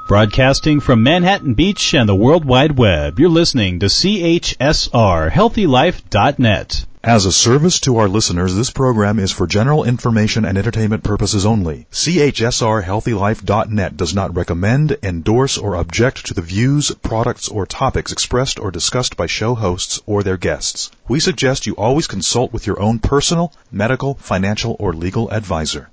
Broadcasting from Manhattan Beach and the World Wide Web, you're listening to CHSR, HealthyLife.net. As a service to our listeners, this program is for general information and entertainment purposes only. CHSR, HealthyLife.net does not recommend, endorse, or object to the views, products, or topics expressed or discussed by show hosts or their guests. We suggest you always consult with your own personal, medical, financial, or legal advisor.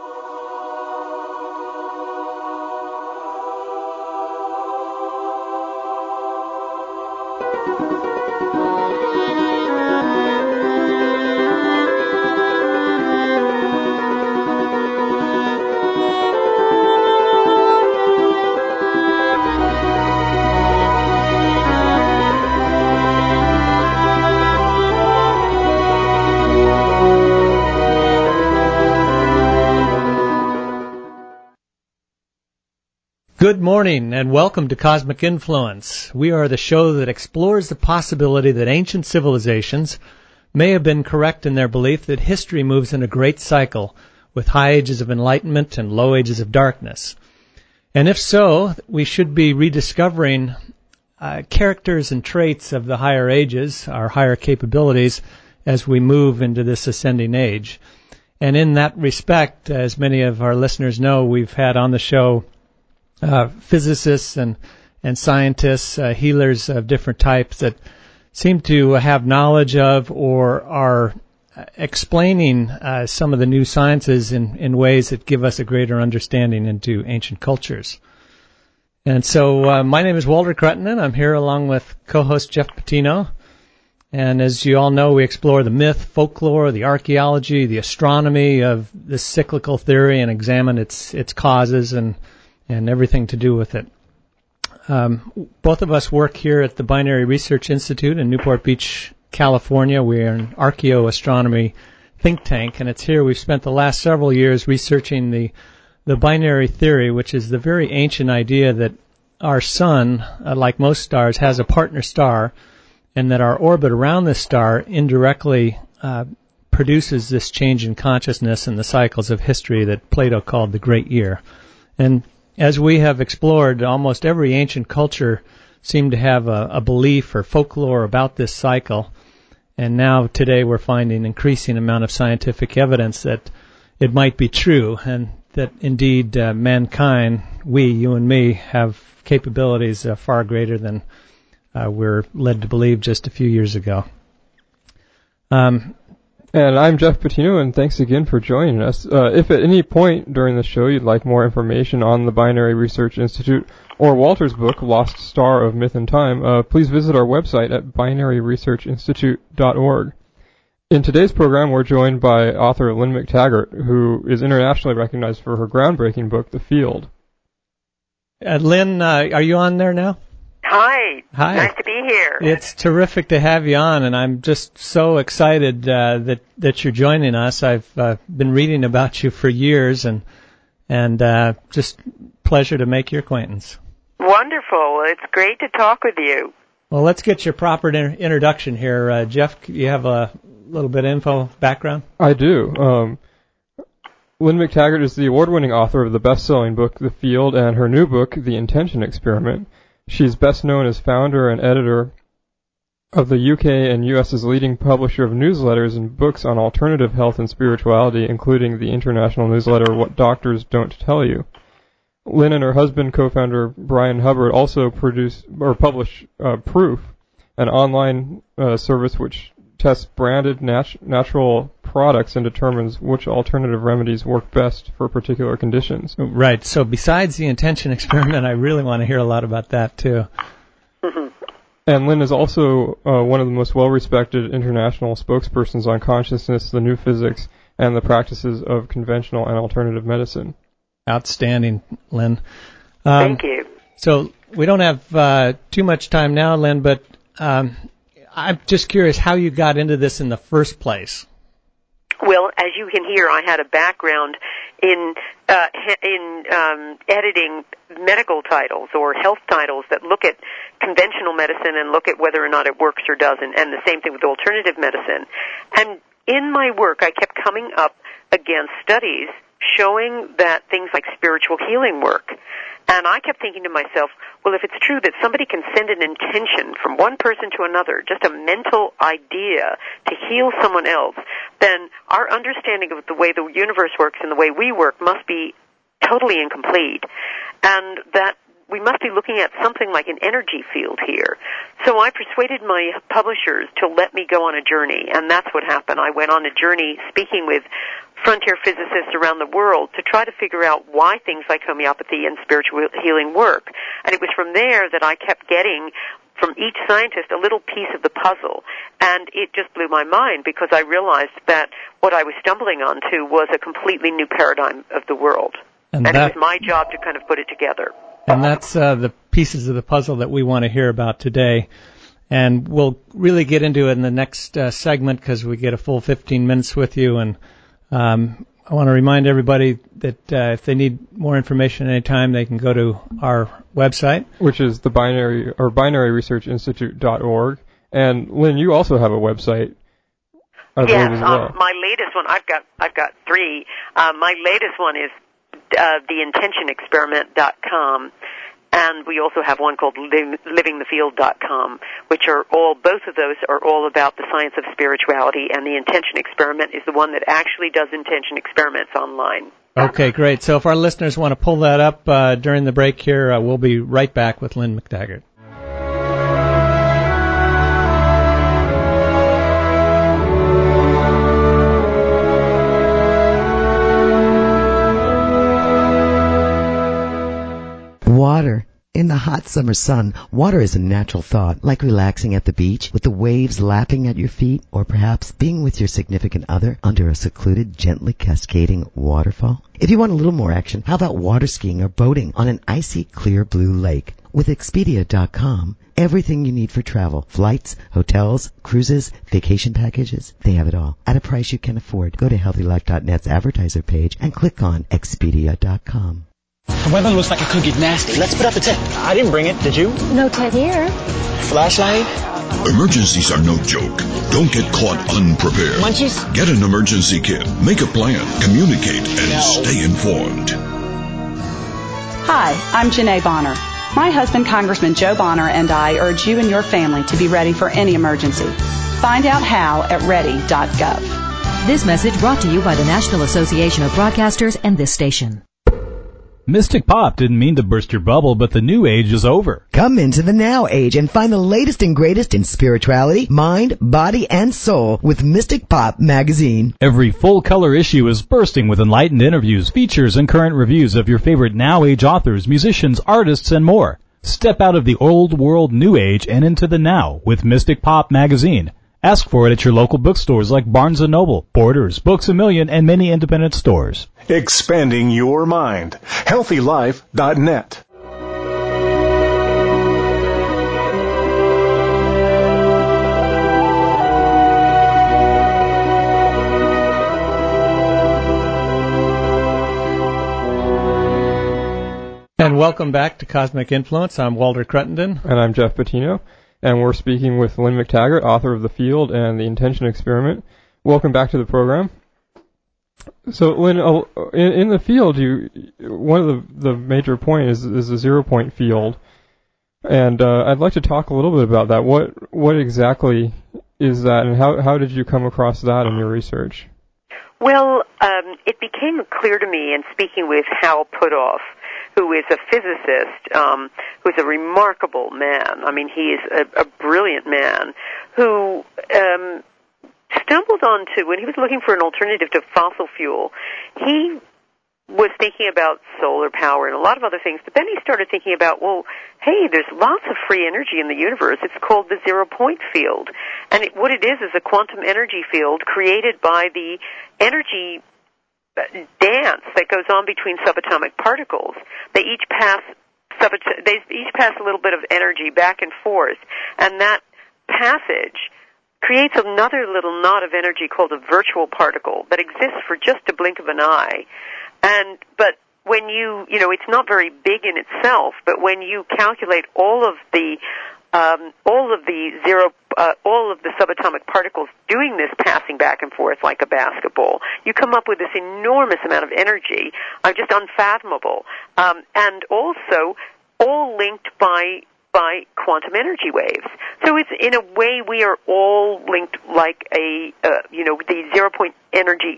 Good morning and welcome to Cosmic Influence. We are the show that explores the possibility that ancient civilizations may have been correct in their belief that history moves in a great cycle with high ages of enlightenment and low ages of darkness. And if so, we should be rediscovering characters and traits of the higher ages, our higher capabilities, as we move into this ascending age. And in that respect, as many of our listeners know, we've had on the show physicists and scientists, healers of different types that seem to have knowledge of or are explaining some of the new sciences in ways that give us a greater understanding into ancient cultures. And so my name is Walter Cruttenden. I'm here along with co-host Jeff Patino. And as you all know, we explore the myth, folklore, the archaeology, the astronomy of this cyclical theory and examine its causes and everything to do with it. Both of us work here at the Binary Research Institute in Newport Beach, California. We are an archaeoastronomy think tank, and it's here we've spent the last several years researching the binary theory, which is the very ancient idea that our sun, like most stars, has a partner star, and that our orbit around this star indirectly produces this change in consciousness and the cycles of history that Plato called the Great Year. And as we have explored, almost every ancient culture seemed to have a belief or folklore about this cycle. And now, today, we're finding increasing amount of scientific evidence that it might be true, and that indeed mankind, you and me, have capabilities far greater than we're led to believe just a few years ago. And I'm Jeff Patino, and thanks again for joining us. If at any point during the show you'd like more information on the Binary Research Institute or Walter's book, Lost Star of Myth and Time, please visit our website at binaryresearchinstitute.org. In today's program, we're joined by author Lynn McTaggart, who is internationally recognized for her groundbreaking book, The Field. Lynn, are you on there now? Hi. Nice to be here. It's terrific to have you on, and I'm just so excited that you're joining us. I've been reading about you for years, and just pleasure to make your acquaintance. Wonderful. It's great to talk with you. Well, let's get your proper introduction here. Jeff, you have a little bit of info, background? I do. Lynn McTaggart is the award-winning author of the best-selling book, The Field, and her new book, The Intention Experiment. She's best known as founder and editor of the UK and US's leading publisher of newsletters and books on alternative health and spirituality, including the international newsletter What Doctors Don't Tell You. Lynn and her husband, co-founder Brian Hubbard, also publish Proof, an online service which tests branded natural products and determines which alternative remedies work best for particular conditions. Right. So besides the intention experiment, I really want to hear a lot about that too. And Lynn is also one of the most well-respected international spokespersons on consciousness, the new physics, and the practices of conventional and alternative medicine. Outstanding, Lynn. Thank you. So we don't have too much time now, Lynn, but I'm just curious how you got into this in the first place. Well, as you can hear, I had a background in editing medical titles or health titles that look at conventional medicine and look at whether or not it works or doesn't, and the same thing with alternative medicine. And in my work, I kept coming up against studies showing that things like spiritual healing work. And I kept thinking to myself, well, if it's true that somebody can send an intention from one person to another, just a mental idea to heal someone else, then our understanding of the way the universe works and the way we work must be totally incomplete. And that we must be looking at something like an energy field here. So I persuaded my publishers to let me go on a journey, and that's what happened. I went on a journey speaking with frontier physicists around the world to try to figure out why things like homeopathy and spiritual healing work. And it was from there that I kept getting from each scientist a little piece of the puzzle. And it just blew my mind because I realized that what I was stumbling onto was a completely new paradigm of the world. And it was my job to kind of put it together. And that's the pieces of the puzzle that we want to hear about today. And we'll really get into it in the next segment because we get a full 15 minutes with you. And I want to remind everybody that if they need more information anytime, they can go to our website, which is the binaryresearchinstitute.org. And Lynn, you also have a website. Yes, my latest one. I've got three. My latest one is theintentionexperiment.com, and we also have one called livingthefield.com, which are both of those are all about the science of spirituality, and the Intention Experiment is the one that actually does intention experiments online. Okay, great. So if our listeners want to pull that up during the break here, we'll be right back with Lynn McTaggart. Water. In the hot summer sun, water is a natural thought, like relaxing at the beach with the waves lapping at your feet, or perhaps being with your significant other under a secluded, gently cascading waterfall. If you want a little more action, how about water skiing or boating on an icy, clear blue lake? With Expedia.com, everything you need for travel, flights, hotels, cruises, vacation packages, they have it all at a price you can afford. Go to HealthyLife.net's advertiser page and click on Expedia.com. The weather looks like it could get nasty. Let's put up the tent. I didn't bring it, did you? No tent here. Flashlight? Emergencies are no joke. Don't get caught unprepared. Munchies? Get an emergency kit. Make a plan. Communicate and stay informed. Hi, I'm Janae Bonner. My husband, Congressman Joe Bonner, and I urge you and your family to be ready for any emergency. Find out how at ready.gov. This message brought to you by the National Association of Broadcasters and this station. Mystic Pop didn't mean to burst your bubble, but the new age is over. Come into the now age and find the latest and greatest in spirituality, mind, body, and soul with Mystic Pop magazine. Every full-color issue is bursting with enlightened interviews, features, and current reviews of your favorite now age authors, musicians, artists, and more. Step out of the old world new age and into the now with Mystic Pop magazine. Ask for it at your local bookstores like Barnes & Noble, Borders, Books A Million, and many independent stores. Expanding your mind. HealthyLife.net. And welcome back to Cosmic Influence. I'm Walter Cruttenden. And I'm Jeff Patino. And we're speaking with Lynn McTaggart, author of The Field and The Intention Experiment. Welcome back to the program. So, Lynn, in The Field, one of the major points is the 0-point field. And I'd like to talk a little bit about that. What exactly is that, and how did you come across that in your research? Well, it became clear to me in speaking with Hal Puthoff, who is a physicist, who's a remarkable man. I mean, he is a brilliant man who stumbled onto, when he was looking for an alternative to fossil fuel, he was thinking about solar power and a lot of other things, but then he started thinking about, well, hey, there's lots of free energy in the universe. It's called the 0-point field. And what it is a quantum energy field created by the energy dance that goes on between subatomic particles. They each pass a little bit of energy back and forth, and that passage creates another little knot of energy called a virtual particle that exists for just a blink of an eye. But when it's not very big in itself, but when you calculate all of the all of the subatomic particles doing this passing back and forth like a basketball, you come up with this enormous amount of energy, just unfathomable, and also all linked by quantum energy waves. So it's, in a way, we are all linked like the 0-point energy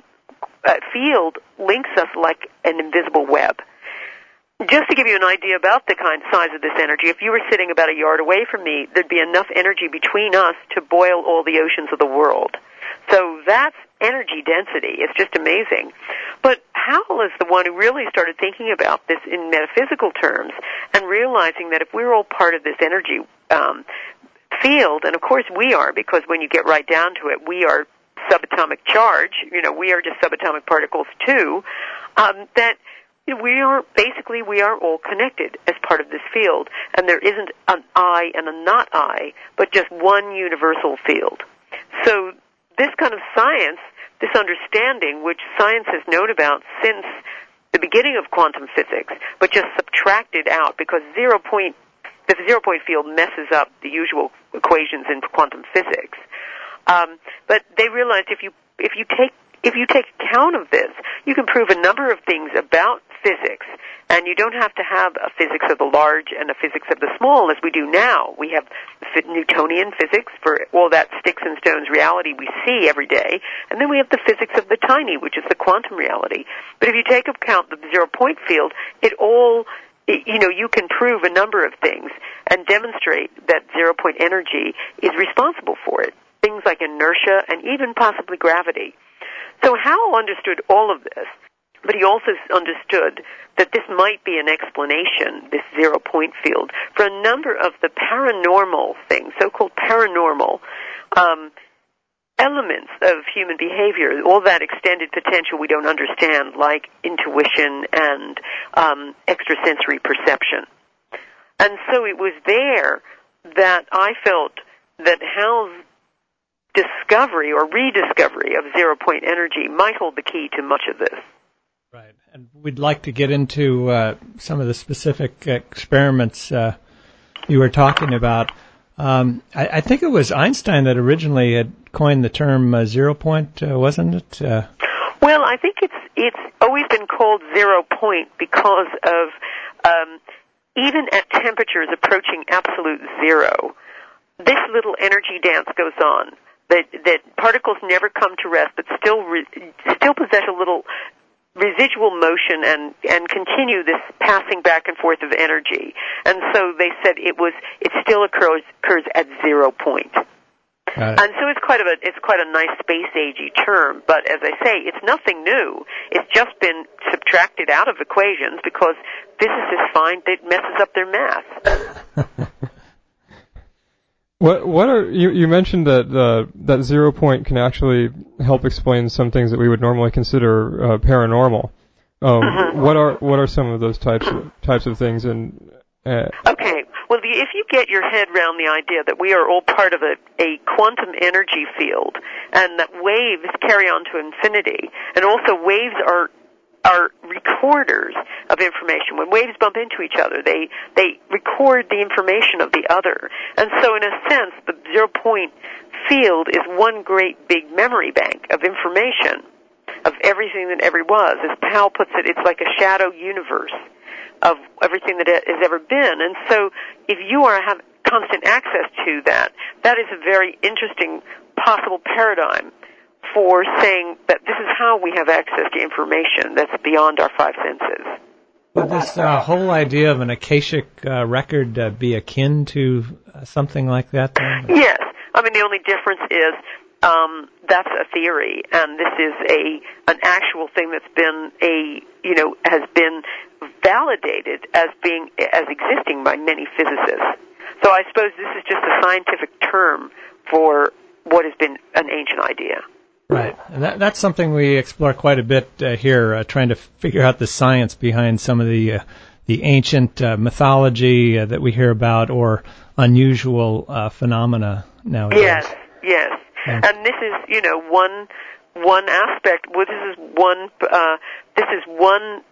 field links us like an invisible web. Just to give you an idea about the size of this energy, if you were sitting about a yard away from me, there'd be enough energy between us to boil all the oceans of the world. So that's energy density. It's just amazing. But Howell is the one who really started thinking about this in metaphysical terms and realizing that if we're all part of this energy field, and of course we are, because when you get right down to it, we are subatomic charge, we are just subatomic particles too, that we are all connected as part of this field, and there isn't an I and a not I, but just one universal field. So this kind of science, this understanding, which science has known about since the beginning of quantum physics, but just subtracted out because the zero-point field messes up the usual equations in quantum physics. But they realized if you take account of this, you can prove a number of things about physics, and you don't have to have a physics of the large and a physics of the small as we do now. We have Newtonian physics for all that sticks and stones reality we see every day, and then we have the physics of the tiny, which is the quantum reality. But if you take account of the zero-point field, you can prove a number of things and demonstrate that zero-point energy is responsible for it. Things like inertia and even possibly gravity. So Howell understood all of this, but he also understood that this might be an explanation, this zero-point field, for a number of the paranormal things, so-called paranormal elements of human behavior, all that extended potential we don't understand, like intuition and extrasensory perception. And so it was there that I felt that Howell's discovery or rediscovery of zero-point energy might hold the key to much of this. Right, and we'd like to get into some of the specific experiments you were talking about. I think it was Einstein that originally had coined the term zero point, wasn't it? Well, I think it's always been called 0 point because of even at temperatures approaching absolute zero, this little energy dance goes on. That particles never come to rest, but still possess a little residual motion and continue this passing back and forth of energy. And so they said it still occurs at 0 point. And so it's quite a nice space agey term, but as I say, it's nothing new. It's just been subtracted out of equations because physicists find it messes up their math. What are you mentioned that 0 point can actually help explain some things that we would normally consider paranormal. What are some of those types of things? And okay, well, if you get your head around the idea that we are all part of a quantum energy field, and that waves carry on to infinity, and also waves are recorders of information. When waves bump into each other, they record the information of the other. And so in a sense, the 0 point field is one great big memory bank of information, of everything that ever was. As Powell puts it, it's like a shadow universe of everything that has ever been. And so if you have constant access to that, that is a very interesting possible paradigm for saying that this is how we have access to information that's beyond our five senses. Would this whole idea of an akashic record be akin to something like that then? Yes. I mean, the only difference is that's a theory, and this is an actual thing that's been has been validated as existing by many physicists. So I suppose this is just a scientific term for what has been an ancient idea. Right, and that's something we explore quite a bit here, trying to figure out the science behind some of the ancient mythology that we hear about, or unusual phenomena nowadays. Yes. And this is, one aspect. Well, this is one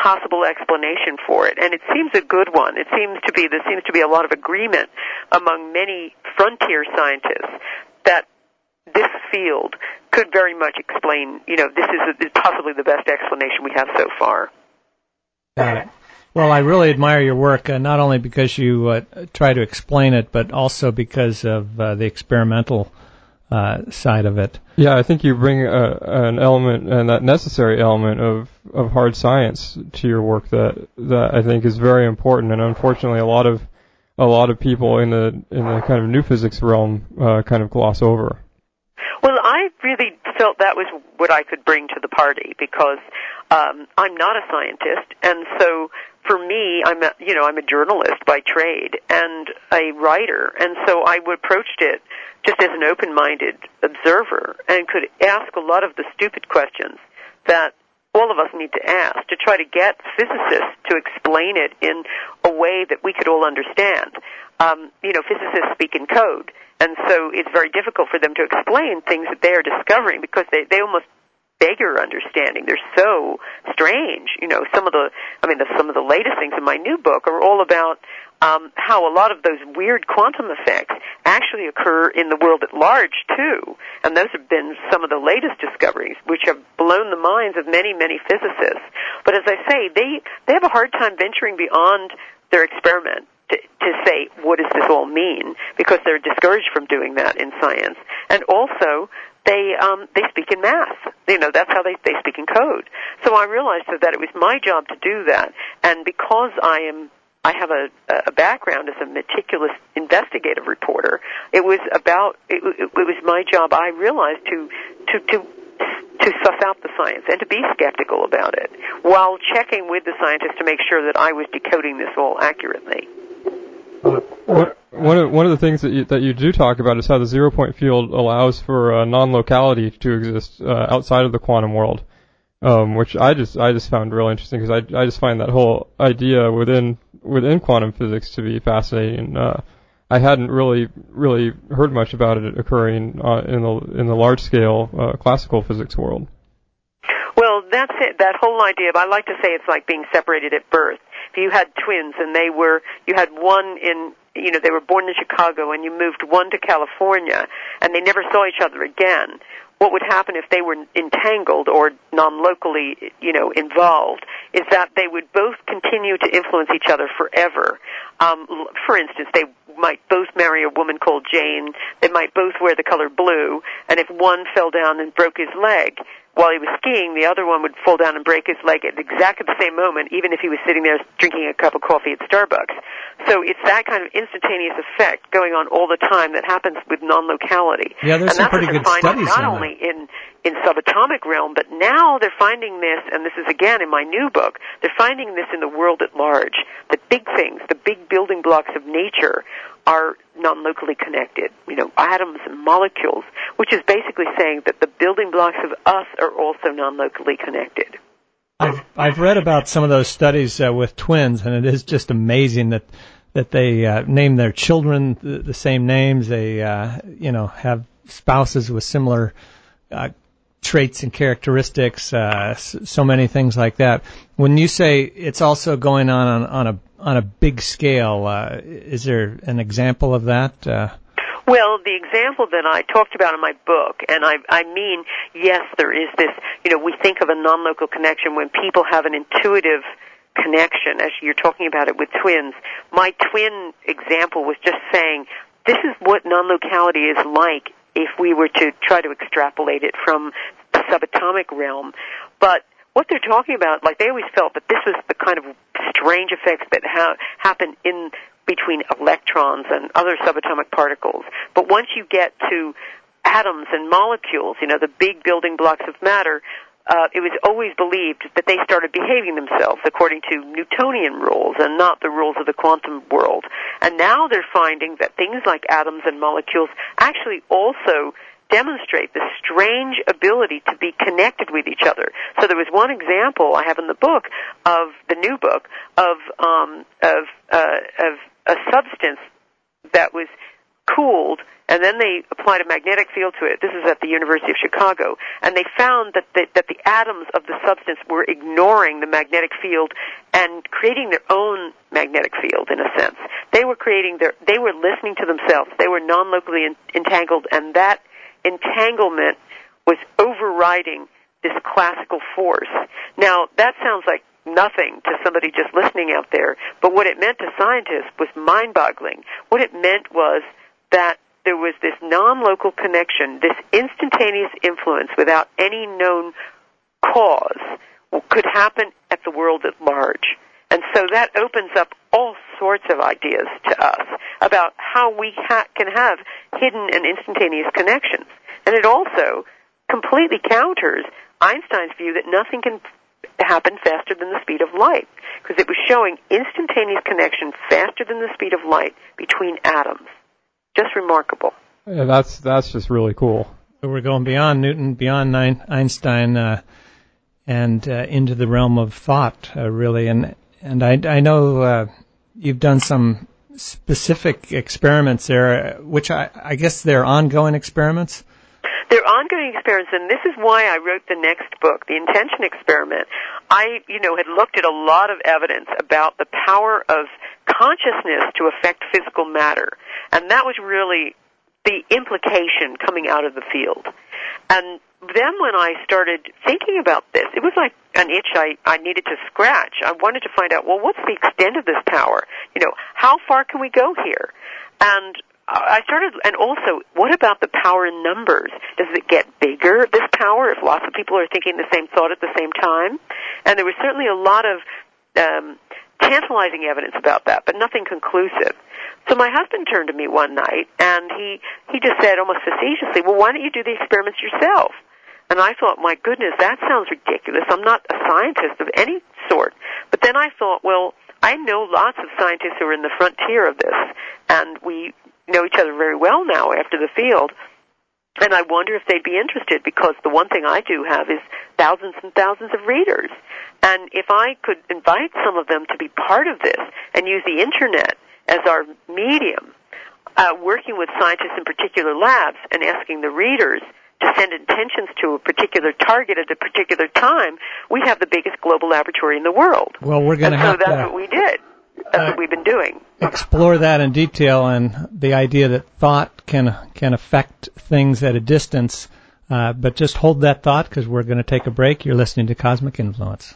possible explanation for it, and it seems a good one. There seems to be a lot of agreement among many frontier scientists that this field could very much explain, this is possibly the best explanation we have so far. Got it. Well, I really admire your work, not only because you try to explain it, but also because of the experimental side of it. Yeah, I think you bring an element, and that necessary element of hard science to your work that I think is very important, and unfortunately a lot of people in the kind of new physics realm kind of gloss over. Well, I really felt that was what I could bring to the party, because I'm not a scientist, and so for me, I'm a journalist by trade and a writer, and so I approached it just as an open-minded observer and could ask a lot of the stupid questions that all of us need to ask to try to get physicists to explain it in a way that we could all understand. Physicists speak in code, and so it's very difficult for them to explain things that they are discovering because they almost beg your understanding. They're so strange. Some of the latest things in my new book are all about how a lot of those weird quantum effects actually occur in the world at large too. And those have been some of the latest discoveries, which have blown the minds of many, many physicists. But as I say, they have a hard time venturing beyond their experiment to say, what does this all mean? Because they're discouraged from doing that in science. And also, they speak in math. That's how they speak in code. So I realized that it was my job to do that. And because I have a background as a meticulous investigative reporter, it was my job, I realized, to suss out the science and to be skeptical about it while checking with the scientists to make sure that I was decoding this all accurately. One of the things that you do talk about is how the zero-point field allows for non-locality to exist outside of the quantum world, which I just found real interesting, because I just find that whole idea within quantum physics to be fascinating. I hadn't really heard much about it occurring in the large-scale classical physics world. Well, that's it. That whole idea. I like to say it's like being separated at birth. If you had twins and you had one they were born in Chicago and you moved one to California and they never saw each other again, what would happen if they were entangled or non-locally, involved, is that they would both continue to influence each other forever. For instance, they might both marry a woman called Jane, they might both wear the color blue, and if one fell down and broke his leg while he was skiing, the other one would fall down and break his leg at exactly the same moment, even if he was sitting there drinking a cup of coffee at Starbucks. So it's that kind of instantaneous effect going on all the time that happens with non-locality. Yeah, there's some pretty good studies not only in subatomic realm, but now they're finding this, and this is again in my new book, they're finding this in the world at large. The big things, the big building blocks of nature are non-locally connected. Atoms and molecules, which is basically saying that the building blocks of us are also non-locally connected. I've read about some of those studies with twins, and it is just amazing that they name their children the same names. They have spouses with similar traits and characteristics, so many things like that. When you say it's also going on a big scale, is there an example of that? Well, the example that I talked about in my book, and I mean, yes, there is this, we think of a non-local connection when people have an intuitive connection, as you're talking about it with twins. My twin example was just saying, this is what non-locality is like if we were to try to extrapolate it from the subatomic realm. But what they're talking about, like they always felt that this was the kind of strange effects that happen in between electrons and other subatomic particles. But once you get to atoms and molecules, the big building blocks of matter, it was always believed that they started behaving themselves according to Newtonian rules and not the rules of the quantum world. And now they're finding that things like atoms and molecules actually also demonstrate the strange ability to be connected with each other. So there was one example I have in the book of the new book of a substance that was cooled, and then they applied a magnetic field to it. This is at the University of Chicago. And they found that the atoms of the substance were ignoring the magnetic field and creating their own magnetic field, in a sense. They were listening to themselves. They were non-locally entangled, and that entanglement was overriding this classical force. Now, that sounds like nothing to somebody just listening out there, but what it meant to scientists was mind-boggling. What it meant was that there was this non-local connection, this instantaneous influence without any known cause could happen at the world at large. And so that opens up all sorts of ideas to us about how we can have hidden and instantaneous connections. And it also completely counters Einstein's view that nothing can happen faster than the speed of light, because it was showing instantaneous connection faster than the speed of light between atoms. Just remarkable. Yeah, that's just really cool. So we're going beyond Newton, beyond Einstein, and into the realm of thought, really. And I know you've done some specific experiments there, which I guess they're ongoing experiments. They're ongoing experiments, and this is why I wrote the next book, The Intention Experiment. I, had looked at a lot of evidence about the power of consciousness to affect physical matter, and that was really the implication coming out of the field. And then when I started thinking about this, it was like an itch I needed to scratch. I wanted to find out, well, what's the extent of this power? How far can we go here? And I started, and also, what about the power in numbers? Does it get bigger, this power, if lots of people are thinking the same thought at the same time? And there was certainly a lot of tantalizing evidence about that, but nothing conclusive. So my husband turned to me one night, and he just said almost facetiously, well, why don't you do the experiments yourself? And I thought, my goodness, that sounds ridiculous. I'm not a scientist of any sort. But then I thought, well, I know lots of scientists who are in the frontier of this, and we know each other very well now after the field, and I wonder if they'd be interested, because the one thing I do have is thousands and thousands of readers. And if I could invite some of them to be part of this and use the Internet as our medium, working with scientists in particular labs and asking the readers to send intentions to a particular target at a particular time, we'd have the biggest global laboratory in the world. Well, we're going to have to... So that's what we did. That's what we've been doing. Explore that in detail, and the idea that thought can affect things at a distance. But just hold that thought, because we're going to take a break. You're listening to Cosmic Influence.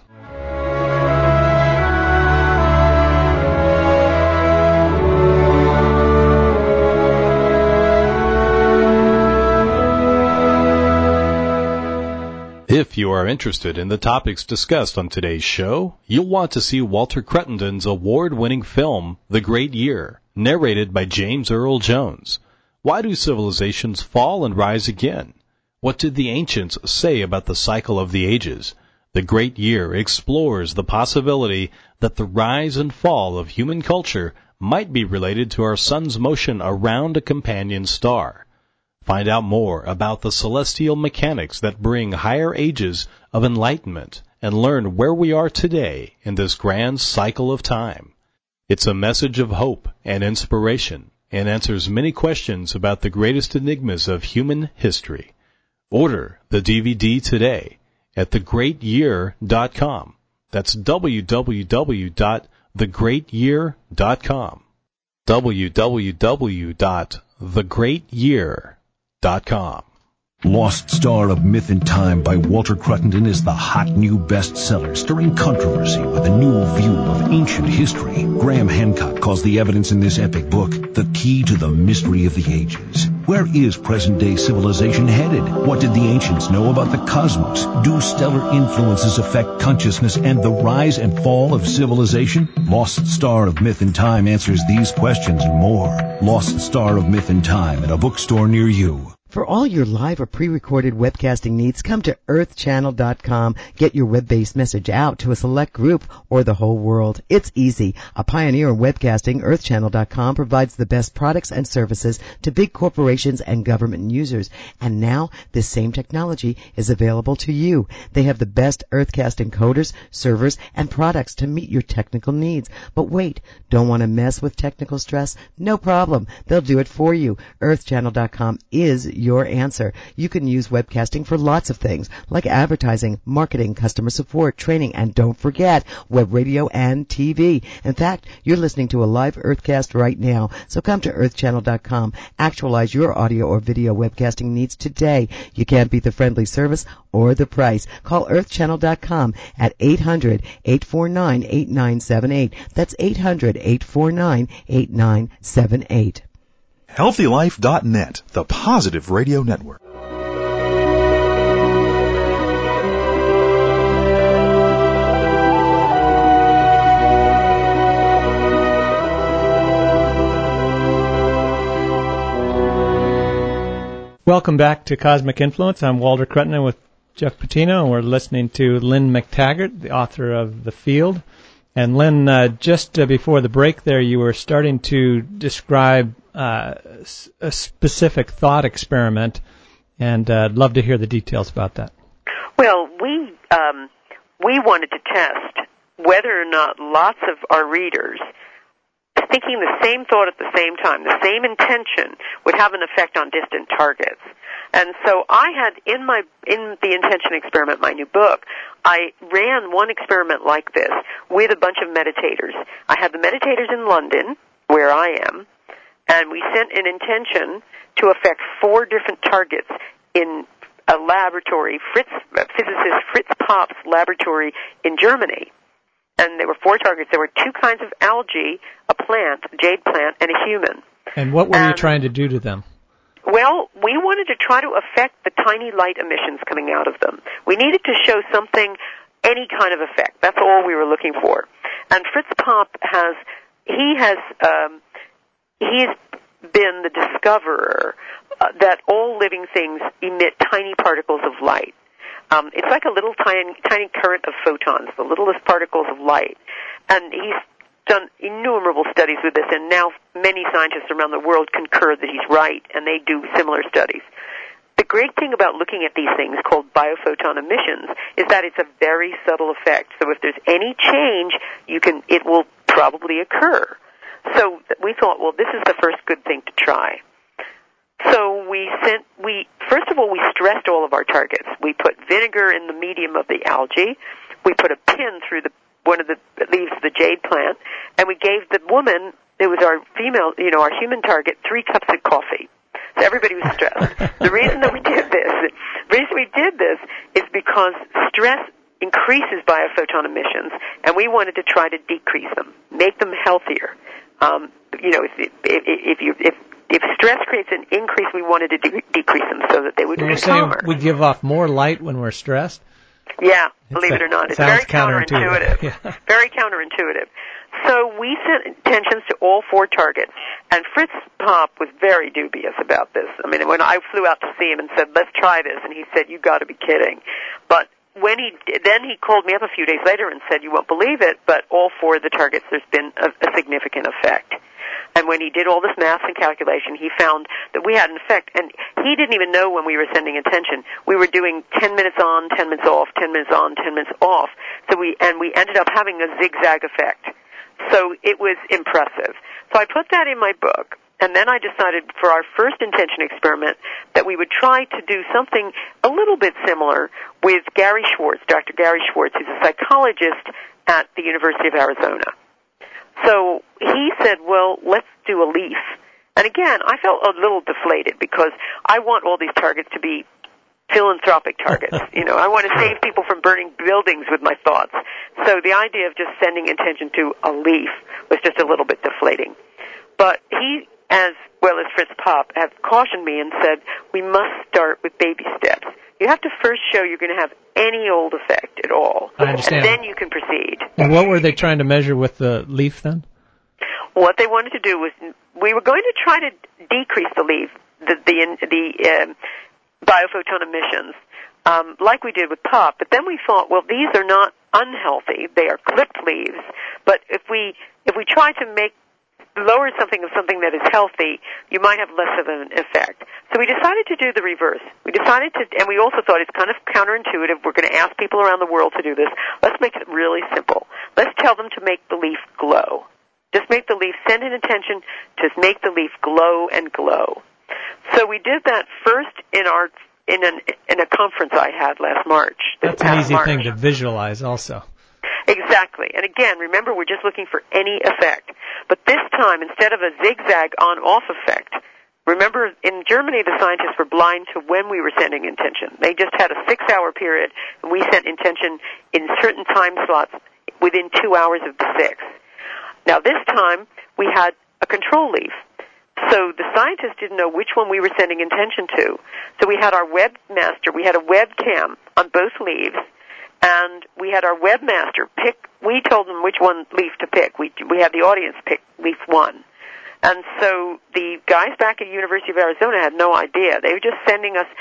If you are interested in the topics discussed on today's show, you'll want to see Walter Crittenden's award-winning film, The Great Year, narrated by James Earl Jones. Why do civilizations fall and rise again? What did the ancients say about the cycle of the ages? The Great Year explores the possibility that the rise and fall of human culture might be related to our sun's motion around a companion star. Find out more about the celestial mechanics that bring higher ages of enlightenment and learn where we are today in this grand cycle of time. It's a message of hope and inspiration and answers many questions about the greatest enigmas of human history. Order the DVD today at thegreatyear.com. That's www.thegreatyear.com. www.thegreatyear.com. Lost Star of Myth and Time by Walter Cruttenden is the hot new bestseller, stirring controversy with a new view of ancient history. Graham Hancock calls the evidence in this epic book the key to the mystery of the ages. Where is present-day civilization headed? What did the ancients know about the cosmos? Do stellar influences affect consciousness and the rise and fall of civilization? Lost Star of Myth and Time answers these questions and more. Lost Star of Myth and Time at a bookstore near you. For all your live or pre-recorded webcasting needs, come to earthchannel.com. Get your web-based message out to a select group or the whole world. It's easy. A pioneer in webcasting, earthchannel.com provides the best products and services to big corporations and government users. And now, this same technology is available to you. They have the best Earthcast encoders, servers, and products to meet your technical needs. But wait, don't want to mess with technical stress? No problem. They'll do it for you. Earthchannel.com is your answer. You can use webcasting for lots of things, like advertising, marketing, customer support, training, and don't forget, web radio and TV. In fact, you're listening to a live Earthcast right now, so come to earthchannel.com. Actualize your audio or video webcasting needs today. You can't beat the friendly service or the price. Call earthchannel.com at 800-849-8978. That's 800-849-8978. HealthyLife.net, the positive radio network. Welcome back to Cosmic Influence. I'm Walter Cruttenden with Jeff Patino, and we're listening to Lynn McTaggart, the author of The Field. And Lynn, just before the break there, you were starting to describe a specific thought experiment, and I'd love to hear the details about that. Well, we wanted to test whether or not lots of our readers thinking the same thought at the same time, the same intention, would have an effect on distant targets. And so I had, in the intention experiment, my new book, I ran one experiment like this with a bunch of meditators. I had the meditators in London, where I am, and we sent an intention to affect 4 different targets in a laboratory, physicist Fritz Popp's laboratory in Germany. And there were 4 targets. There were 2 kinds of algae, a plant, a jade plant, and a human. And what were you trying to do to them? Well, we wanted to try to affect the tiny light emissions coming out of them. We needed to show something, any kind of effect. That's all we were looking for. And Fritz Popp he's been the discoverer that all living things emit tiny particles of light. It's like a little tiny current of photons, the littlest particles of light. And he's done innumerable studies with this, and now many scientists around the world concur that he's right, and they do similar studies. The great thing about looking at these things called biophoton emissions is that it's a very subtle effect. So if there's any change, it will probably occur. So we thought, well, this is the first good thing to try. So first of all, we stressed all of our targets. We put vinegar in the medium of the algae. We put a pin through one of the leaves of the jade plant, and we gave the woman, it was our female, our human target, 3 cups of coffee. So everybody was stressed. The reason we did this is because stress increases biophoton emissions, and we wanted to try to decrease them, make them healthier. If stress creates an increase, we wanted to decrease them so that they would be calmer. We give off more light when we're stressed? Yeah, believe it or not. It's very counterintuitive. Yeah. Very counterintuitive. So we sent intentions to all 4 targets, and Fritz Popp was very dubious about this. I mean, when I flew out to see him and said, let's try this, and he said, you got to be kidding. But then he called me up a few days later and said, you won't believe it, but all 4 of the targets, there's been a significant effect. And when he did all this math and calculation, he found that we had an effect. And he didn't even know when we were sending intention. We were doing 10 minutes on, 10 minutes off, 10 minutes on, 10 minutes off. So we ended up having a zigzag effect. So it was impressive. So I put that in my book. And then I decided for our first intention experiment that we would try to do something a little bit similar with Gary Schwartz, Dr. Gary Schwartz, who's a psychologist at the University of Arizona. So he said, well, let's do a leaf. And again, I felt a little deflated because I want all these targets to be philanthropic targets. I want to save people from burning buildings with my thoughts. So the idea of just sending intention to a leaf was just a little bit deflating. But he, as well as Fritz Popp, have cautioned me and said, we must start with baby steps. You have to first show you're going to have any old effect at all. I understand. And then you can proceed. And what were they trying to measure with the leaf then? What they wanted to do was, we were going to try to decrease the leaf the biophoton emissions, like we did with POP. But then we thought, well, these are not unhealthy; they are clipped leaves. But if we try to lower something of something that is healthy, you might have less of an effect. So we decided to do the reverse. And we also thought it's kind of counterintuitive. We're going to ask people around the world to do this. Let's make it really simple. Let's tell them to make the leaf glow. Just make the leaf, send an intention to make the leaf glow and glow. So we did that first in a conference I had last March. That's an easy thing to visualize also. Exactly. And again, remember, we're just looking for any effect. But this time, instead of a zigzag on-off effect, remember, in Germany, the scientists were blind to when we were sending intention. They just had a 6-hour period, and we sent intention in certain time slots within 2 hours of the 6. Now, this time, we had a control leaf. So the scientists didn't know which one we were sending intention to. So we had our webmaster, we had a webcam on both leaves, and we had our webmaster pick. We told them which one leaf to pick. We had the audience pick leaf 1. And so the guys back at University of Arizona had no idea. They were just sending us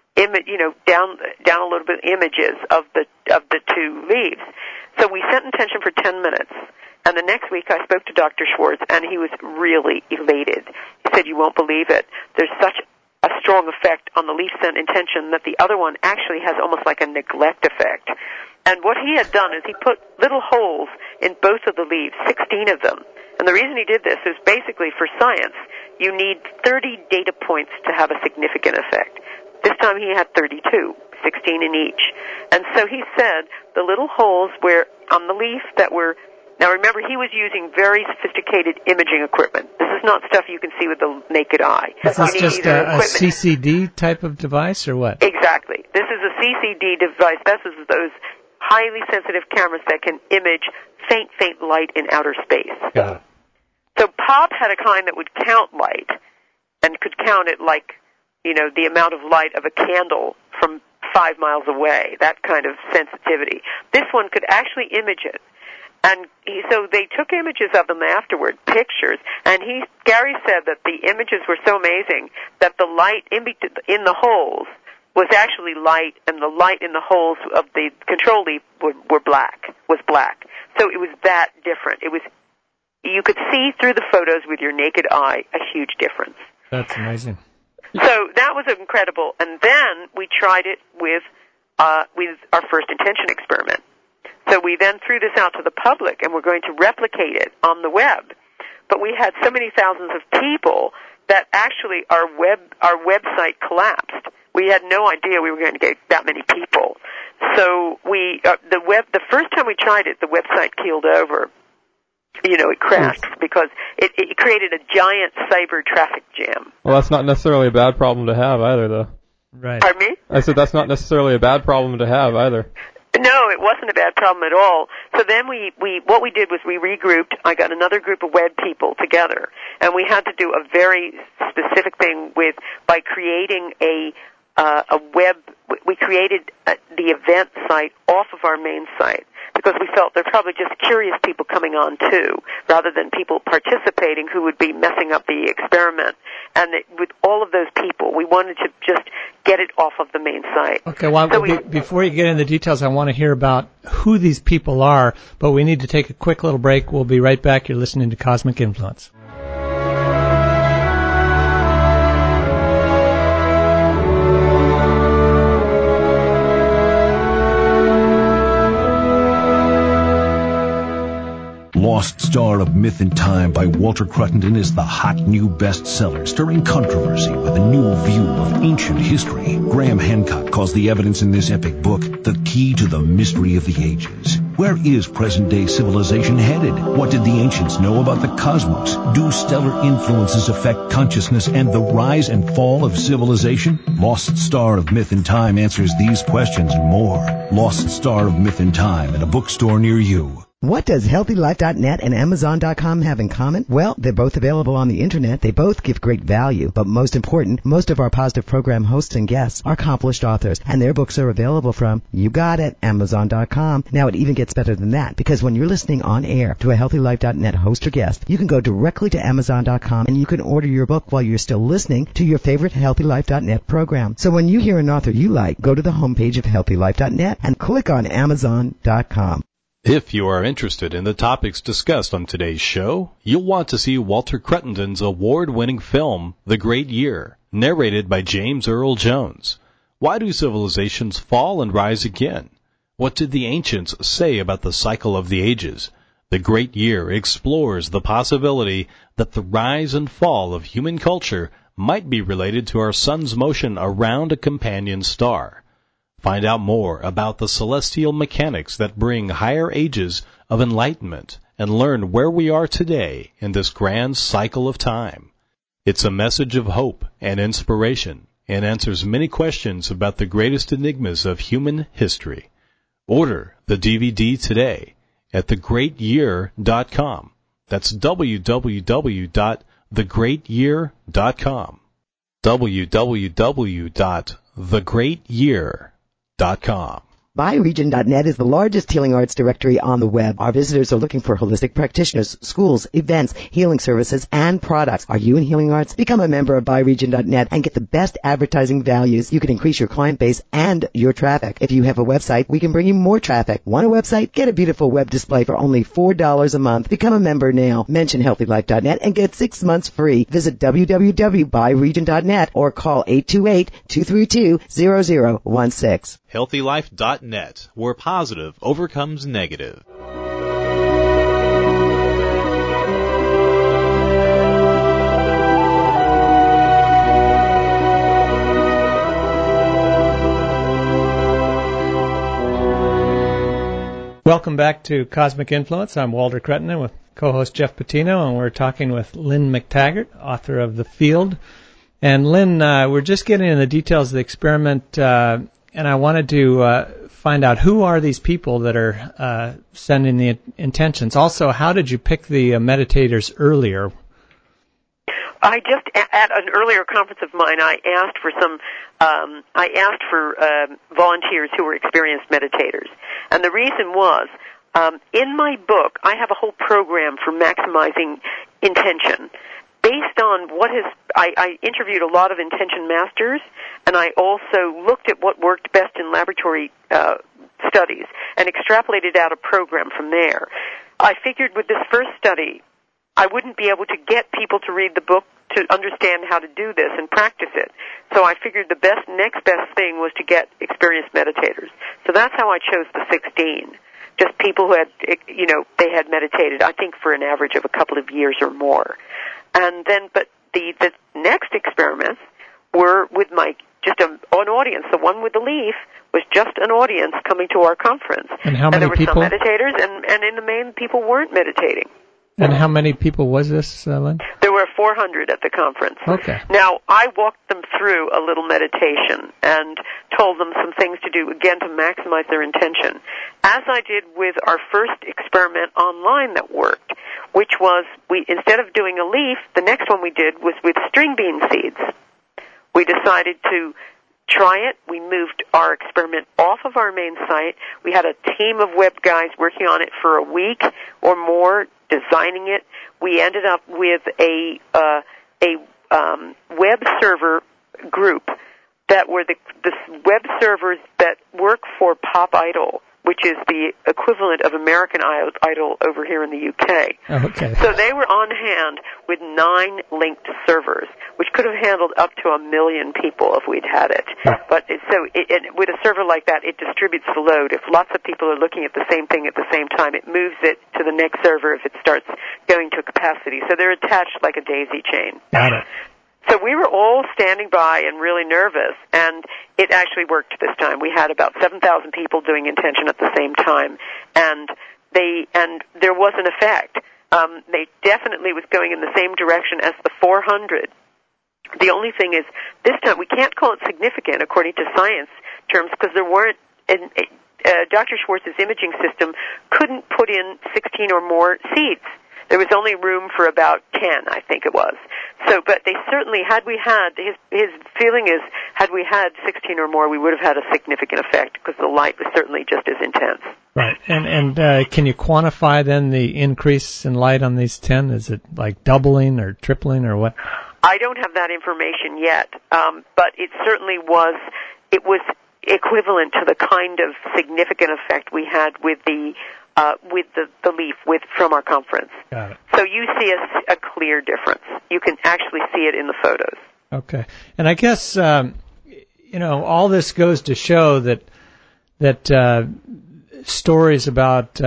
down a little bit images of the 2 leaves. So we sent intention for 10 minutes. And the next week I spoke to Dr. Schwartz, and he was really elated. He said, "You won't believe it. There's such a strong effect on the leaf sent intention that the other one actually has almost like a neglect effect." And what he had done is he put little holes in both of the leaves, 16 of them. And the reason he did this is basically for science, you need 30 data points to have a significant effect. This time he had 32, 16 in each. And so he said the little holes were on the leaf that were... Now remember, he was using very sophisticated imaging equipment. This is not stuff you can see with the naked eye. Is this just a CCD type of device or what? Exactly. This is a CCD device. This is those highly sensitive cameras that can image faint light in outer space. Got it. So POP had a kind that would count light and could count it like, the amount of light of a candle from 5 miles away, that kind of sensitivity. This one could actually image it. And so they took images of them afterward, pictures, and Gary said that the images were so amazing that the light in the holes was actually light, and the light in the holes of the control leaf was black. So it was that different. You could see through the photos with your naked eye a huge difference. That's amazing. So that was incredible. And then we tried it with our first intention experiment. So we then threw this out to the public, and we're going to replicate it on the web. But we had so many thousands of people that actually our website collapsed. We had no idea we were going to get that many people. So the first time we tried it, the website keeled over. It crashed because it created a giant cyber traffic jam. Well, that's not necessarily a bad problem to have either, though. Right. Pardon me? I said that's not necessarily a bad problem to have either. No, it wasn't a bad problem at all. So then what we did was we regrouped. I got another group of web people together, and we had to do a very specific thing by creating a web. We created the event site off of our main site because we felt there are probably just curious people coming on too, rather than people participating who would be messing up the experiment. And with all of those people, we wanted to just get it off of the main site. Okay, well, before you get into the details, I want to hear about who these people are, but we need to take a quick little break. We'll be right back. You're listening to Cosmic Influence. Lost Star of Myth and Time by Walter Cruttenden is the hot new bestseller stirring controversy with a new view of ancient history. Graham Hancock calls the evidence in this epic book the key to the mystery of the ages. Where is present-day civilization headed? What did the ancients know about the cosmos? Do stellar influences affect consciousness and the rise and fall of civilization? Lost Star of Myth and Time answers these questions and more. Lost Star of Myth and Time at a bookstore near you. What does HealthyLife.net and Amazon.com have in common? Well, they're both available on the Internet. They both give great value. But most important, most of our positive program hosts and guests are accomplished authors, and their books are available from, you got it, Amazon.com. Now, it even gets better than that, because when you're listening on air to a HealthyLife.net host or guest, you can go directly to Amazon.com and you can order your book while you're still listening to your favorite HealthyLife.net program. So when you hear an author you like, go to the homepage of HealthyLife.net and click on Amazon.com. If you are interested in the topics discussed on today's show, you'll want to see Walter Crittenden's award-winning film, The Great Year, narrated by James Earl Jones. Why do civilizations fall and rise again? What did the ancients say about the cycle of the ages? The Great Year explores the possibility that the rise and fall of human culture might be related to our sun's motion around a companion star. Find out more about the celestial mechanics that bring higher ages of enlightenment and learn where we are today in this grand cycle of time. It's a message of hope and inspiration and answers many questions about the greatest enigmas of human history. Order the DVD today at thegreatyear.com. That's www.thegreatyear.com. www.thegreatyear.com. BuyRegion.net is the largest healing arts directory on the web. Our visitors are looking for holistic practitioners, schools, events, healing services, and products. Are you in healing arts? Become a member of BuyRegion.net and get the best advertising values. You can increase your client base and your traffic. If you have a website, we can bring you more traffic. Want a website? Get a beautiful web display for only $4 a month. Become a member now. Mention HealthyLife.net and get 6 months free. Visit www.buyregion.net or call 828-232-0016. HealthyLife.net, where positive overcomes negative. Welcome back to Cosmic Influence. I'm Walter Crittenden with co-host Jeff Patino, and we're talking with Lynn McTaggart, author of The Field. And Lynn, we're just getting into the details of the experiment, and I wanted to find out who are these people that are sending the intentions. Also, how did you pick the meditators earlier? I just at an earlier conference of mine, I asked for volunteers who were experienced meditators, and the reason was in my book I have a whole program for maximizing intention. Based on I interviewed a lot of intention masters, and I also looked at what worked best in laboratory studies and extrapolated out a program from there. I figured with this first study, I wouldn't be able to get people to read the book to understand how to do this and practice it. So I figured the next best thing was to get experienced meditators. So that's how I chose the 16. Just people who had, they had meditated, I think, for an average of a couple of years or more. And then, but the next experiments were with an audience. The one with the leaf was just an audience coming to our conference. And how many people? There were some meditators, and in the main, people weren't meditating. And how many people was this, Lynn? There were 400 at the conference. Okay. Now, I walked them through a little meditation and told them some things to do, again, to maximize their intention, as I did with our first experiment online that worked, which was instead of doing a leaf, the next one we did was with string bean seeds. We decided to try it. We moved our experiment off of our main site. We had a team of web guys working on it for a week or more, designing it. We ended up with a web server group that were the web servers that work for Pop Idol, which is the equivalent of American Idol over here in the UK. Okay. So they were on hand with 9 linked servers, which could have handled up to 1 million people if we'd had it. But with a server like that, it distributes the load. If lots of people are looking at the same thing at the same time, it moves it to the next server if it starts going to capacity. So they're attached like a daisy chain. Got it. So we were all standing by and really nervous, and it actually worked this time. We had about 7,000 people doing intention at the same time, and there was an effect. They definitely was going in the same direction as the 400. The only thing is, this time we can't call it significant according to science terms because there weren't Dr. Schwartz's imaging system couldn't put in 16 or more seeds. There was only room for about 10, I think it was. So, but they certainly, had we had, his feeling is, had we had 16 or more, we would have had a significant effect because the light was certainly just as intense. Right. And can you quantify then the increase in light on these 10? Is it like doubling or tripling or what? I don't have that information yet, but it certainly was, it was equivalent to the kind of significant effect we had with the leaf from our conference. Got it. So you see a clear difference. You can actually see it in the photos. Okay. And I guess, all this goes to show that stories about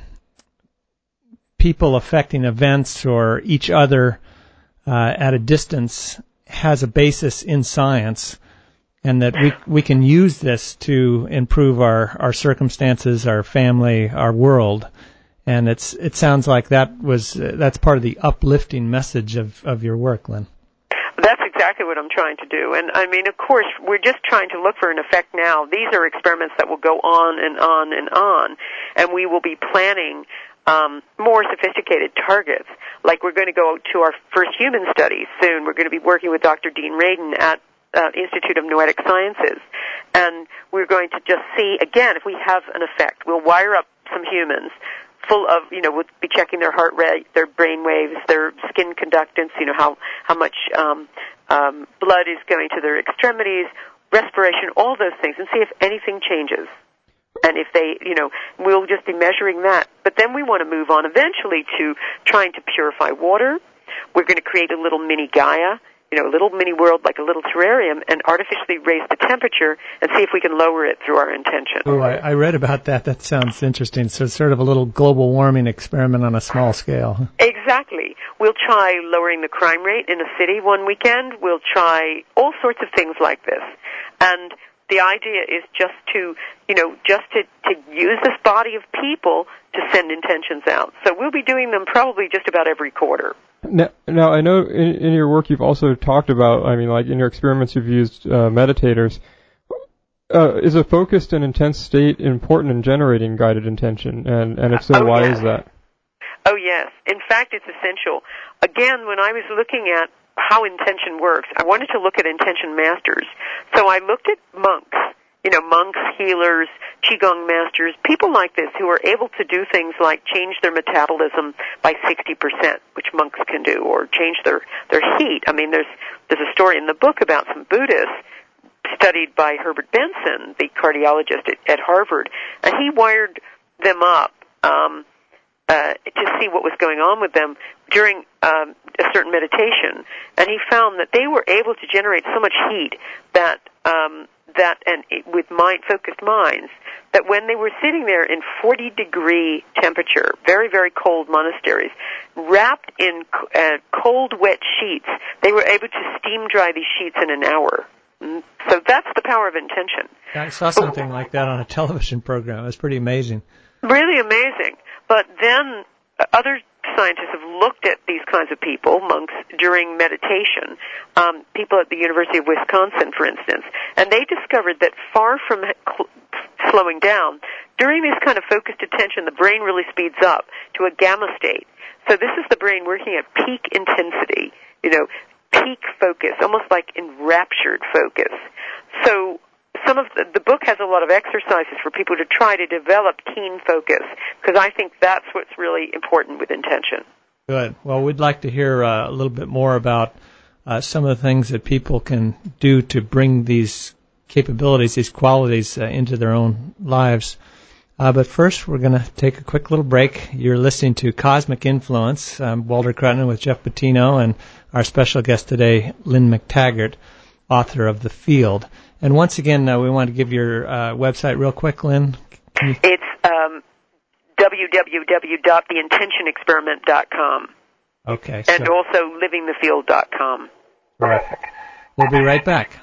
people affecting events or each other at a distance has a basis in science, and that we can use this to improve our circumstances, our family, our world. And it sounds like that's part of the uplifting message of your work, Lynn. That's exactly what I'm trying to do. And I mean, of course, we're just trying to look for an effect now. These are experiments that will go on and on and on, and we will be planning more sophisticated targets. Like we're going to go to our first human study soon. We're going to be working with Dr. Dean Radin at Institute of Noetic Sciences, and we're going to just see, again, if we have an effect. We'll wire up some humans full of, we'll be checking their heart rate, their brain waves, their skin conductance, how much blood is going to their extremities, respiration, all those things, and see if anything changes. And if they, we'll just be measuring that. But then we want to move on eventually to trying to purify water. We're going to create a little mini Gaia, a little mini world like a little terrarium, and artificially raise the temperature and see if we can lower it through our intention. Oh, I read about that. That sounds interesting. So it's sort of a little global warming experiment on a small scale. Exactly. We'll try lowering the crime rate in a city one weekend. We'll try all sorts of things like this. And the idea is just to use this body of people to send intentions out. So we'll be doing them probably just about every quarter. Now I know in your work you've also talked about, like in your experiments you've used meditators. Is a focused and intense state important in generating guided intention? And if so, why is that? Oh, yes. In fact, it's essential. Again, when I was looking at how intention works, I wanted to look at intention masters. So I looked at monks, monks, healers, Qigong masters, people like this who are able to do things like change their metabolism by 60%, which monks can do, or change their heat. I mean, there's a story in the book about some Buddhists studied by Herbert Benson, the cardiologist at Harvard, and he wired them up to see what was going on with them during a certain meditation, and he found that they were able to generate so much heat that with focused minds, that when they were sitting there in 40-degree temperature, very, very cold monasteries, wrapped in cold, wet sheets, they were able to steam dry these sheets in an hour. So that's the power of intention. I saw something like that on a television program. It was pretty amazing. Really amazing. But then other scientists have looked at these kinds of people, monks, during meditation, people at the University of Wisconsin, for instance, and they discovered that far from slowing down, during this kind of focused attention, the brain really speeds up to a gamma state. So this is the brain working at peak intensity, peak focus, almost like enraptured focus. So some of the book has a lot of exercises for people to try to develop keen focus, because I think that's what's really important with intention. Good. Well, we'd like to hear a little bit more about some of the things that people can do to bring these capabilities, these qualities into their own lives. But first, we're going to take a quick little break. You're listening to Cosmic Influence. I'm Walter Crutton with Jeff Bettino, and our special guest today, Lynn McTaggart, author of The Field. And once again, we want to give your website real quick, Lynn. It's www.theintentionexperiment.com. Okay. And also livingthefield.com. Terrific. We'll be right back.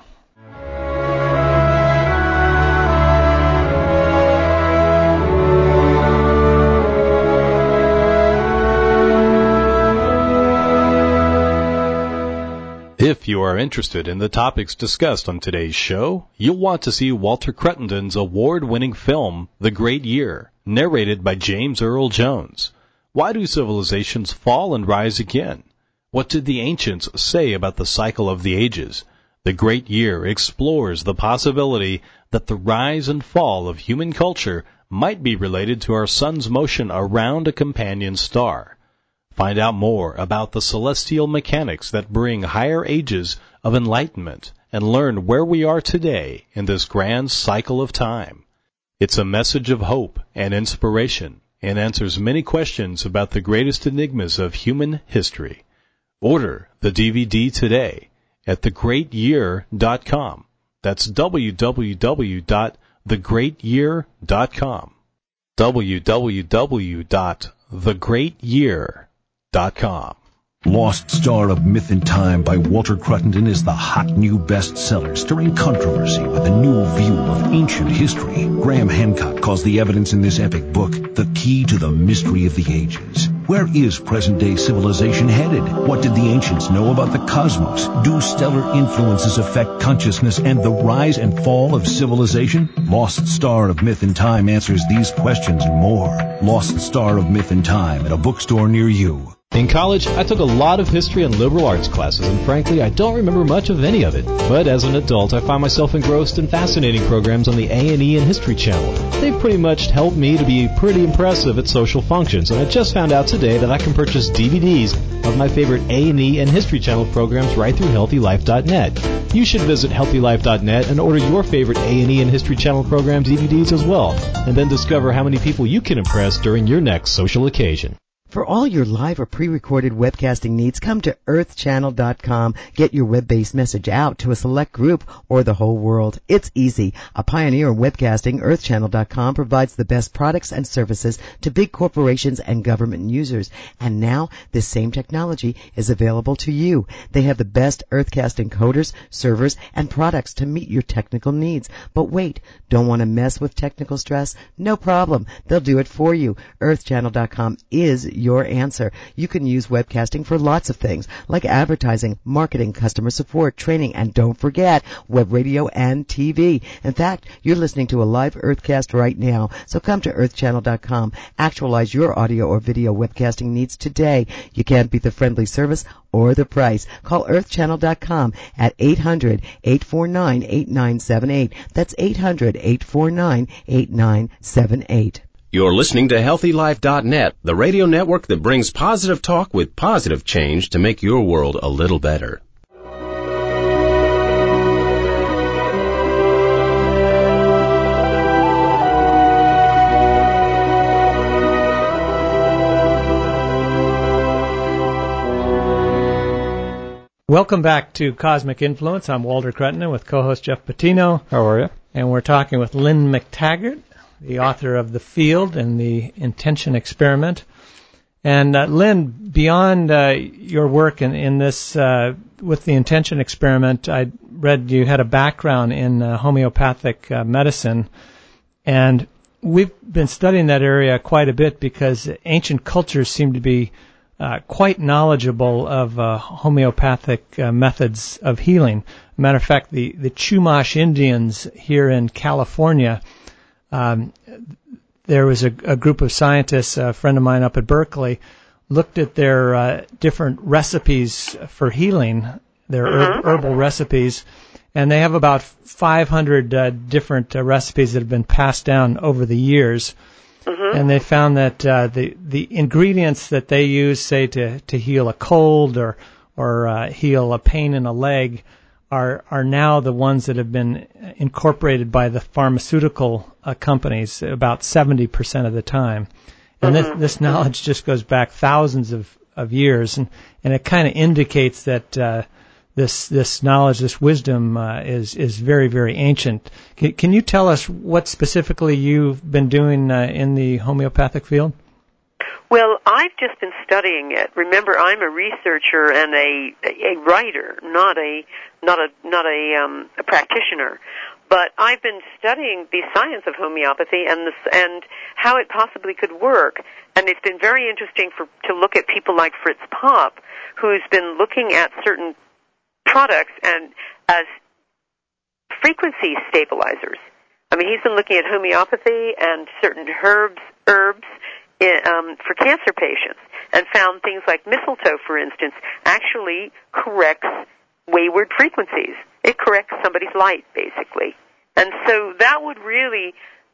If you are interested in the topics discussed on today's show, you'll want to see Walter Crettenden's award-winning film, The Great Year, narrated by James Earl Jones. Why do civilizations fall and rise again? What did the ancients say about the cycle of the ages? The Great Year explores the possibility that the rise and fall of human culture might be related to our sun's motion around a companion star. Find out more about the celestial mechanics that bring higher ages of enlightenment and learn where we are today in this grand cycle of time. It's a message of hope and inspiration and answers many questions about the greatest enigmas of human history. Order the DVD today at thegreatyear.com. That's www.thegreatyear.com. www.thegreatyear.com. Lost Star of Myth and Time by Walter Cruttenden is the hot new bestseller stirring controversy with a new view of ancient history. Graham Hancock calls the evidence in this epic book the key to the mystery of the ages. Where is present-day civilization headed? What did the ancients know about the cosmos? Do stellar influences affect consciousness and the rise and fall of civilization? Lost Star of Myth and Time answers these questions and more. Lost Star of Myth and Time at a bookstore near you. In college, I took a lot of history and liberal arts classes, and frankly, I don't remember much of any of it. But as an adult, I find myself engrossed in fascinating programs on the A&E and History Channel. They've pretty much helped me to be pretty impressive at social functions, and I just found out today that I can purchase DVDs of my favorite A&E and History Channel programs right through HealthyLife.net. You should visit HealthyLife.net and order your favorite A&E and History Channel program DVDs as well, and then discover how many people you can impress during your next social occasion. For all your live or pre-recorded webcasting needs, come to earthchannel.com. Get your web-based message out to a select group or the whole world. It's easy. A pioneer in webcasting, earthchannel.com provides the best products and services to big corporations and government users. And now, this same technology is available to you. They have the best earthcast encoders, servers, and products to meet your technical needs. But wait, don't want to mess with technical stress? No problem. They'll do it for you. Earthchannel.com is your answer. You can use webcasting for lots of things, like advertising, marketing, customer support, training, and don't forget, web radio and TV. In fact, you're listening to a live Earthcast right now, so come to earthchannel.com. Actualize your audio or video webcasting needs today. You can't beat the friendly service or the price. Call earthchannel.com at 800-849-8978. That's 800-849-8978. You're listening to HealthyLife.net, the radio network that brings positive talk with positive change to make your world a little better. Welcome back to Cosmic Influence. I'm Walter Cruttenden with co-host Jeff Patino. How are you? And we're talking with Lynn McTaggart, the author of The Field and the Intention Experiment. And Lynn, beyond your work in this with the Intention Experiment, I read you had a background in homeopathic medicine, and we've been studying that area quite a bit because ancient cultures seem to be quite knowledgeable of homeopathic methods of healing. Matter of fact, the Chumash Indians here in California, there was a group of scientists, a friend of mine up at Berkeley, looked at their different recipes for healing, their herbal recipes, and they have about 500 different recipes that have been passed down over the years. And they found that the ingredients that they use, say to heal a cold or heal a pain in a leg, are now the ones that have been incorporated by the pharmaceutical companies about 70% of the time. And this knowledge just goes back thousands of years, and it kind of indicates that this knowledge, this wisdom is very, very ancient. Can you tell us what specifically you've been doing in the homeopathic field? Well, I've just been studying it. Remember, I'm a researcher and a writer, not a practitioner. But I've been studying the science of homeopathy and how it possibly could work. And it's been very interesting to look at people like Fritz Popp, who's been looking at certain products and as frequency stabilizers. I mean, he's been looking at homeopathy and certain herbs for cancer patients, and found things like mistletoe, for instance, actually corrects wayward frequencies. It corrects somebody's light, basically. And so that would really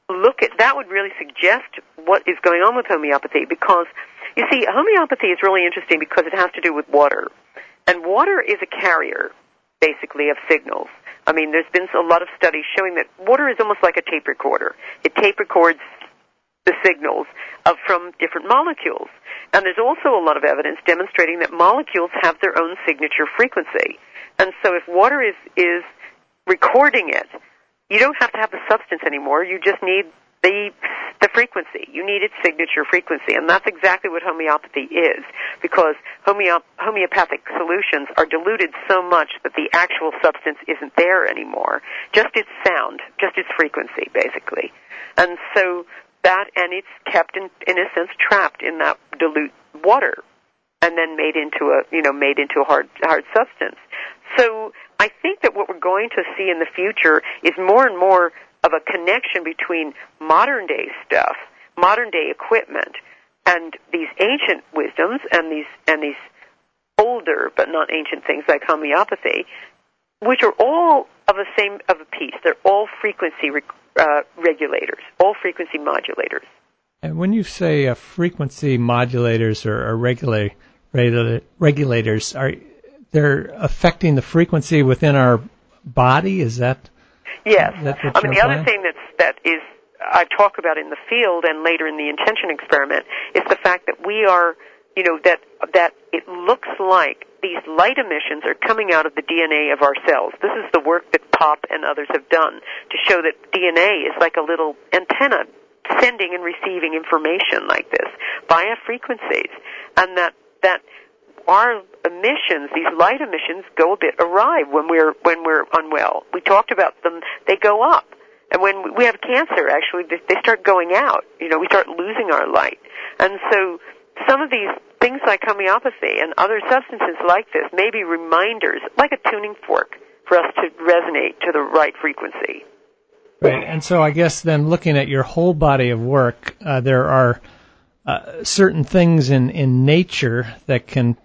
suggest what is going on with homeopathy, because, you see, homeopathy is really interesting because it has to do with water. And water is a carrier, basically, of signals. I mean, there's been a lot of studies showing that water is almost like a tape recorder. It tape records the signals from different molecules. And there's also a lot of evidence demonstrating that molecules have their own signature frequency. And so if water is recording it, you don't have to have the substance anymore. You just need the frequency. You need its signature frequency. And that's exactly what homeopathy is, because homeopathic solutions are diluted so much that the actual substance isn't there anymore. Just its sound, just its frequency, basically. And so and it's kept in a sense trapped in that dilute water, and then made into a hard substance. So I think that what we're going to see in the future is more and more of a connection between modern day stuff, modern day equipment, and these ancient wisdoms and these older but not ancient things like homeopathy, which are all of a piece. They're all frequency regulators, all frequency modulators. And when you say frequency modulators or regulators, they're affecting the frequency within our body? Is that? Yes. The other thing that is I talk about in the field and later in the intention experiment is the fact that we are, that it looks like these light emissions are coming out of the DNA of our cells. This is the work that Pop and others have done to show that DNA is like a little antenna sending and receiving information like this via frequencies, and that our emissions, these light emissions, go a bit awry when we're unwell. We talked about them; they go up, and when we have cancer, actually, they start going out. We start losing our light, and so some of these things like homeopathy and other substances like this may be reminders, like a tuning fork, for us to resonate to the right frequency. Right, and so I guess then looking at your whole body of work, there are certain things in nature that can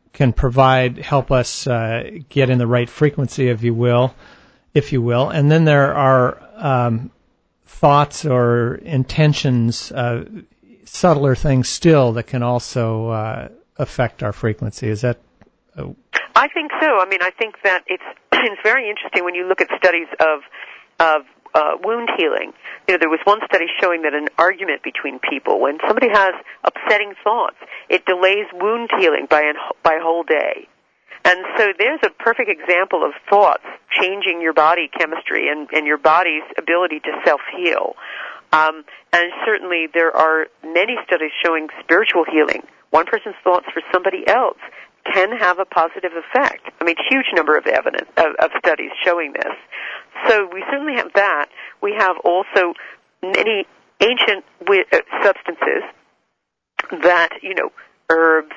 help us get in the right frequency, if you will, and then there are thoughts or intentions, subtler things still that can also affect our frequency. Is that? I think so. I mean, I think that it's very interesting when you look at studies of wound healing. There was one study showing that an argument between people, when somebody has upsetting thoughts, it delays wound healing by a whole day. And so there's a perfect example of thoughts changing your body chemistry and your body's ability to self-heal. And certainly there are many studies showing spiritual healing. One person's thoughts for somebody else can have a positive effect. I mean, huge number of evidence of studies showing this. So we certainly have that. We have also many ancient substances that, herbs,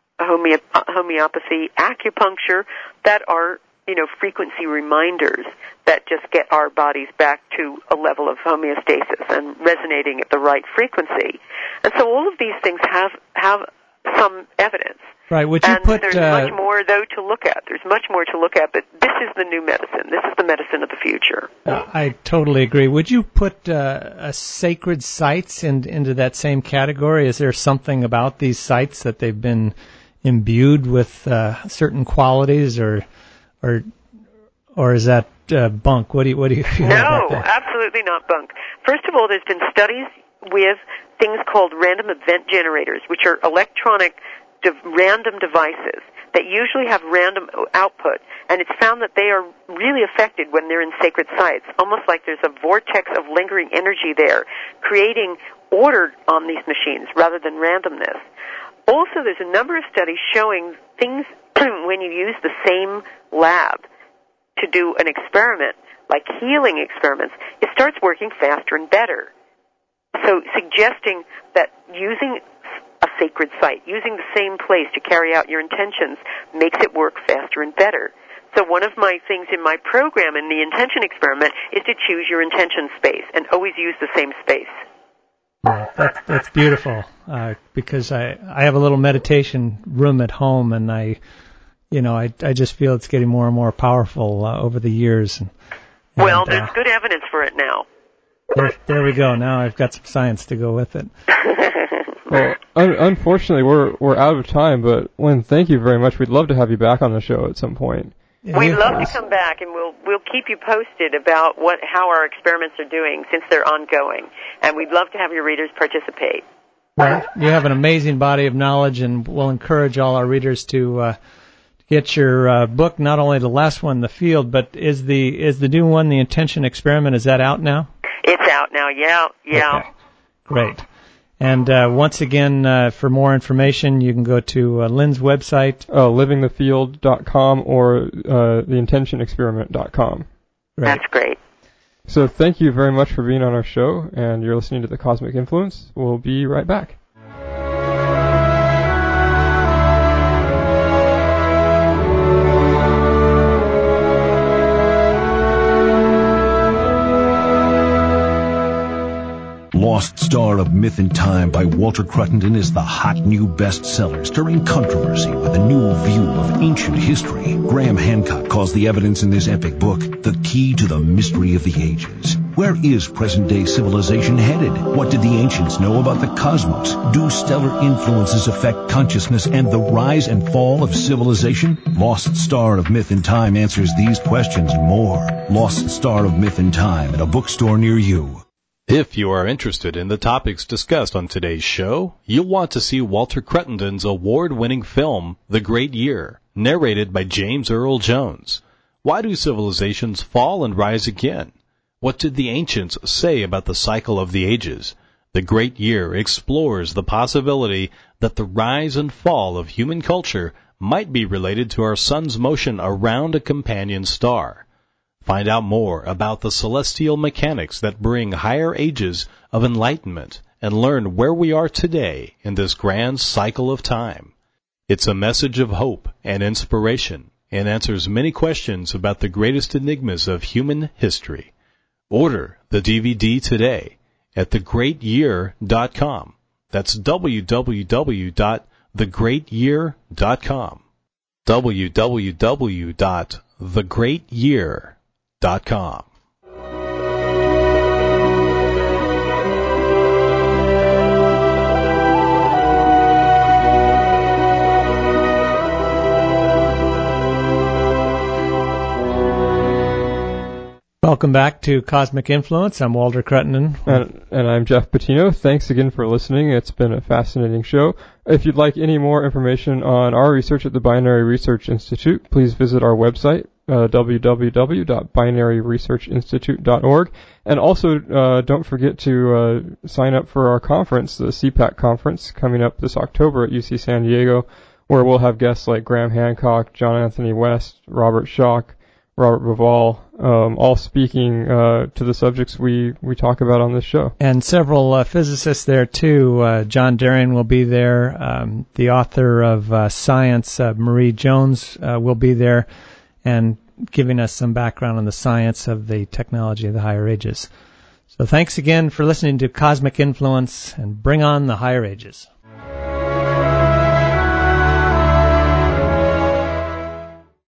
homeopathy, acupuncture, that are, frequency reminders that just get our bodies back to a level of homeostasis and resonating at the right frequency. And so all of these things have some evidence. Right. Would you put? There's much more, though, to look at. There's much more to look at, but this is the new medicine. This is the medicine of the future. I totally agree. Would you put sacred sites into that same category? Is there something about these sites that they've been imbued with certain qualities, or is that bunk? What do you feel about that? No, absolutely not bunk. First of all, there's been studies with things called random event generators, which are electronic random devices that usually have random output, and it's found that they are really affected when they're in sacred sites, almost like there's a vortex of lingering energy there, creating order on these machines rather than randomness. Also, there's a number of studies showing things when you use the same lab to do an experiment, like healing experiments, it starts working faster and better. So suggesting that using a sacred site, using the same place to carry out your intentions, makes it work faster and better. So one of my things in my program, in the intention experiment, is to choose your intention space and always use the same space. Yeah, that's beautiful, because I have a little meditation room at home, and I just feel it's getting more and more powerful over the years. Well, there's good evidence for it now. There we go. Now I've got some science to go with it. Well, unfortunately, we're out of time, but Lynn, thank you very much. We'd love to have you back on the show at some point. We'd love to come back, and we'll keep you posted about how our experiments are doing, since they're ongoing. And we'd love to have your readers participate. Well, you have an amazing body of knowledge, and we'll encourage all our readers to get your book. Not only the last one, The Field, but is the new one, The Intention Experiment, is that out now? It's out now. Yeah. Okay. Great. And once again, for more information, you can go to Lynn's website, livingthefield.com or theintentionexperiment.com. Right. That's great. So thank you very much for being on our show, and you're listening to The Cosmic Influence. We'll be right back. Lost Star of Myth and Time by Walter Cruttenden is the hot new bestseller, stirring controversy with a new view of ancient history. Graham Hancock calls the evidence in this epic book the key to the mystery of the ages. Where is present-day civilization headed? What did the ancients know about the cosmos? Do stellar influences affect consciousness and the rise and fall of civilization? Lost Star of Myth and Time answers these questions and more. Lost Star of Myth and Time at a bookstore near you. If you are interested in the topics discussed on today's show, you'll want to see Walter Cruttenden's award-winning film, The Great Year, narrated by James Earl Jones. Why do civilizations fall and rise again? What did the ancients say about the cycle of the ages? The Great Year explores the possibility that the rise and fall of human culture might be related to our sun's motion around a companion star. Find out more about the celestial mechanics that bring higher ages of enlightenment and learn where we are today in this grand cycle of time. It's a message of hope and inspiration and answers many questions about the greatest enigmas of human history. Order the DVD today at thegreatyear.com. That's www.thegreatyear.com. www.thegreatyear.com. Welcome back to Cosmic Influence. I'm Walter Cruttenden. And I'm Jeff Patino. Thanks again for listening. It's been a fascinating show. If you'd like any more information on our research at the Binary Research Institute, please visit our website, www.binaryresearchinstitute.org. And also, don't forget to sign up for our conference, the CPAC conference, coming up this October at UC San Diego, where we'll have guests like Graham Hancock, John Anthony West, Robert Schoch, Robert Bauval, all speaking to the subjects we talk about on this show. And several physicists there, too. John Darien will be there. The author of Science, Marie Jones, will be there, and giving us some background on the science of the technology of the higher ages. So thanks again for listening to Cosmic Influence, and bring on the higher ages.